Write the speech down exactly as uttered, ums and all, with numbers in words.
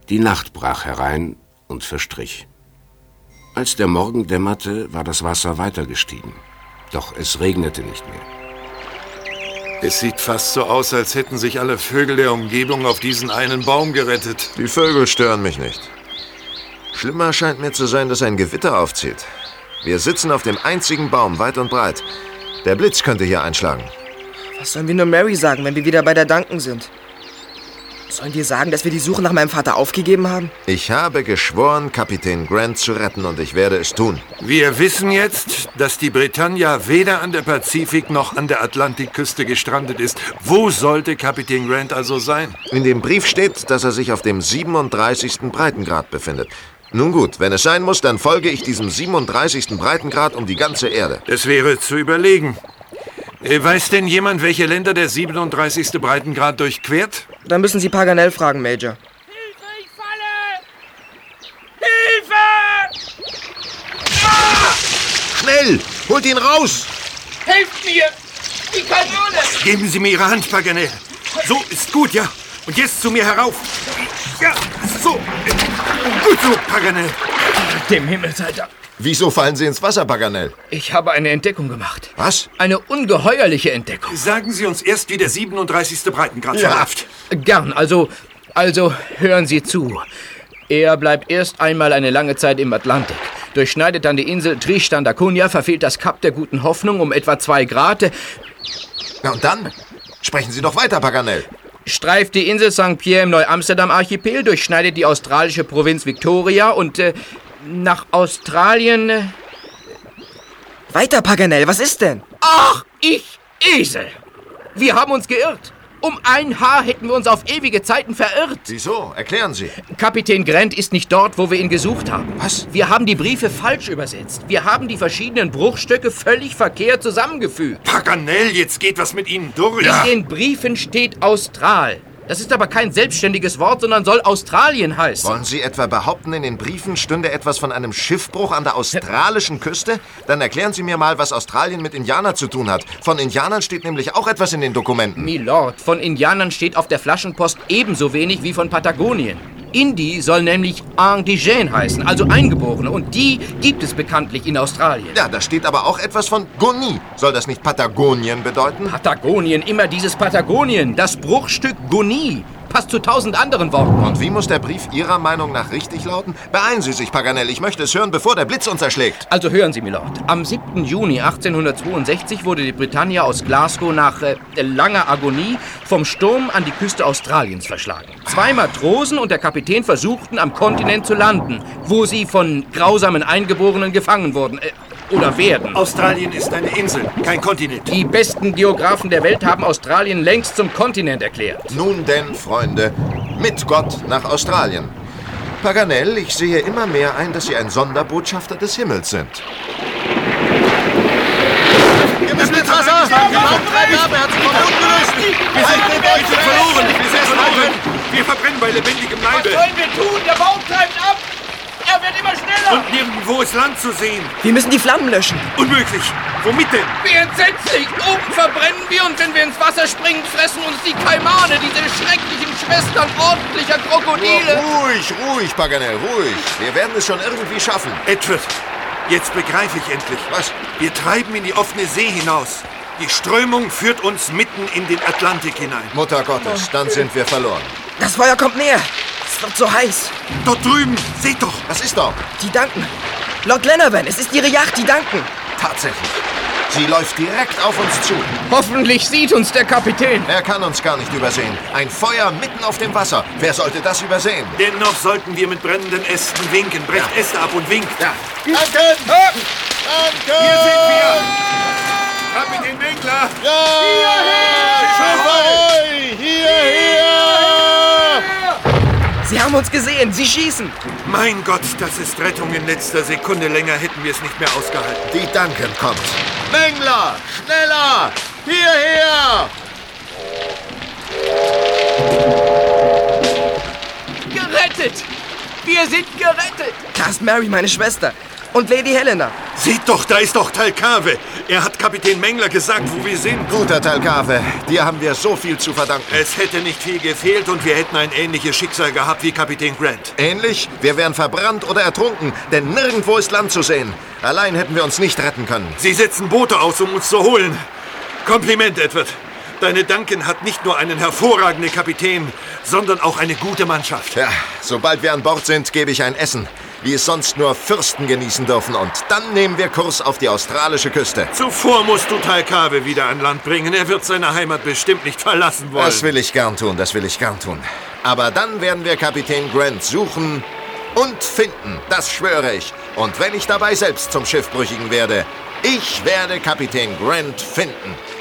Die Nacht brach herein und verstrich. Als der Morgen dämmerte, war das Wasser weiter gestiegen. Doch es regnete nicht mehr. Es sieht fast so aus, als hätten sich alle Vögel der Umgebung auf diesen einen Baum gerettet. Die Vögel stören mich nicht. Schlimmer scheint mir zu sein, dass ein Gewitter aufzieht. Wir sitzen auf dem einzigen Baum, weit und breit. Der Blitz könnte hier einschlagen. Was sollen wir nur Mary sagen, wenn wir wieder bei der Duncan sind? Sollen wir sagen, dass wir die Suche nach meinem Vater aufgegeben haben? Ich habe geschworen, Kapitän Grant zu retten, und ich werde es tun. Wir wissen jetzt, dass die Britannia weder an der Pazifik- noch an der Atlantikküste gestrandet ist. Wo sollte Kapitän Grant also sein? In dem Brief steht, dass er sich auf dem siebenunddreißigsten Breitengrad befindet. Nun gut, wenn es sein muss, dann folge ich diesem siebenunddreißigsten Breitengrad um die ganze Erde. Das wäre zu überlegen. Weiß denn jemand, welche Länder der siebenunddreißigste Breitengrad durchquert? Dann müssen Sie Paganel fragen, Major. Hilfe, ich falle! Hilfe! Ah! Schnell! Holt ihn raus! Helft mir! Die Kanone! Geben Sie mir Ihre Hand, Paganel. So, ist gut, ja. Und jetzt zu mir herauf. Ja, so. Gut so, Paganel. Dem Himmel sei Dank. Wieso fallen Sie ins Wasser, Paganel? Ich habe eine Entdeckung gemacht. Was? Eine ungeheuerliche Entdeckung. Sagen Sie uns erst, wie der siebenunddreißigste Breitengrad Ja. verläuft. Gern, also, also hören Sie zu. Er bleibt erst einmal eine lange Zeit im Atlantik, durchschneidet dann die Insel Tristan da Cunha, verfehlt das Kap der Guten Hoffnung um etwa zwei Grad, Ja, und dann? Sprechen Sie doch weiter, Paganel. streift die Insel Sankt Pierre im Neuamsterdam-Archipel, durchschneidet die australische Provinz Victoria und äh, nach Australien... Äh Weiter, Paganel, was ist denn? Ach, ich Esel! Wir haben uns geirrt. Um ein Haar hätten wir uns auf ewige Zeiten verirrt. Wieso? Erklären Sie. Kapitän Grant ist nicht dort, wo wir ihn gesucht haben. Was? Wir haben die Briefe falsch übersetzt. Wir haben die verschiedenen Bruchstücke völlig verkehrt zusammengefügt. Paganel, jetzt geht was mit Ihnen durch. In den Briefen steht Austral. Das ist aber kein selbstständiges Wort, sondern soll Australien heißen. Wollen Sie etwa behaupten, in den Briefen stünde etwas von einem Schiffbruch an der australischen Küste? Dann erklären Sie mir mal, was Australien mit Indianern zu tun hat. Von Indianern steht nämlich auch etwas in den Dokumenten. Milord, von Indianern steht auf der Flaschenpost ebenso wenig wie von Patagonien. Indi soll nämlich Indigène heißen, also Eingeborene. Und die gibt es bekanntlich in Australien. Ja, da steht aber auch etwas von Goni. Soll das nicht Patagonien bedeuten? Patagonien, immer dieses Patagonien. Das Bruchstück Goni. Passt zu tausend anderen Worten. Und wie muss der Brief Ihrer Meinung nach richtig lauten? Beeilen Sie sich, Paganel. Ich möchte es hören, bevor der Blitz uns erschlägt. Also hören Sie, Milord. Am siebten Juni achtzehnhundertzweiundsechzig wurde die Britannia aus Glasgow nach äh, langer Agonie vom Sturm an die Küste Australiens verschlagen. Zwei Matrosen und der Kapitän versuchten, am Kontinent zu landen, wo sie von grausamen Eingeborenen gefangen wurden. Äh, oder werden. Australien ist eine Insel, kein Kontinent. Die besten Geographen der Welt haben Australien längst zum Kontinent erklärt. Nun denn, Freunde, mit Gott nach Australien. Paganel, ich sehe immer mehr ein, dass Sie ein Sonderbotschafter des Himmels sind. Wir müssen ins Wasser! Der Baumtreiber ab, er hat sich vom Boden gelöst! Wir sind, wir sind verloren! Wir sind verloren! Wir verbrennen bei lebendigem Was Leibe! sollen wir tun? Der Baum treibt ab! Er wird immer schneller! Und nirgendwo ist Land zu sehen! Wir müssen die Flammen löschen. Unmöglich! Womit denn? Wie entsetzlich! Oben verbrennen wir und wenn wir ins Wasser springen, fressen uns die Kaimane, diese schrecklichen Schwestern ordentlicher Krokodile! Ruhig, ruhig, Paganel, ruhig. Wir werden es schon irgendwie schaffen. Edward, jetzt begreife ich endlich. Was? Wir treiben in die offene See hinaus. Die Strömung führt uns mitten in den Atlantik hinein. Mutter Gottes, dann sind wir verloren. Das Feuer kommt näher. Es wird so heiß. Dort drüben, seht doch! Was ist doch? Die Duncan. Lord Glenarvan, es ist Ihre Yacht, die Duncan. Tatsächlich. Sie läuft direkt auf uns zu. Hoffentlich sieht uns der Kapitän. Er kann uns gar nicht übersehen. Ein Feuer mitten auf dem Wasser. Wer sollte das übersehen? Dennoch sollten wir mit brennenden Ästen winken. Brecht Äste ab und winkt. Ja. Duncan! Danke! Hier sind wir! Kapitän Mengler! Ja! Hierher! Hierher! Sie haben uns gesehen. Sie schießen. Mein Gott, das ist Rettung in letzter Sekunde. Länger hätten wir es nicht mehr ausgehalten. Die Duncan kommt. Mengler! Schneller! Hierher! Gerettet! Wir sind gerettet! Da ist Mary, meine Schwester. Und Lady Helena. Seht doch, da ist doch Thalcave. Er hat Kapitän Mengler gesagt, wo wir sind. Guter Thalcave, dir haben wir so viel zu verdanken. Es hätte nicht viel gefehlt und wir hätten ein ähnliches Schicksal gehabt wie Kapitän Grant. Ähnlich? Wir wären verbrannt oder ertrunken, denn nirgendwo ist Land zu sehen. Allein hätten wir uns nicht retten können. Sie setzen Boote aus, um uns zu holen. Kompliment, Edward. Deine Duncan hat nicht nur einen hervorragenden Kapitän, sondern auch eine gute Mannschaft. Ja, sobald wir an Bord sind, gebe ich ein Essen, wie es sonst nur Fürsten genießen dürfen. Und dann nehmen wir Kurs auf die australische Küste. Zuvor musst du Thalcave wieder an Land bringen. Er wird seine Heimat bestimmt nicht verlassen wollen. Das will ich gern tun, das will ich gern tun. Aber dann werden wir Kapitän Grant suchen und finden, das schwöre ich. Und wenn ich dabei selbst zum Schiffbrüchigen werde, ich werde Kapitän Grant finden.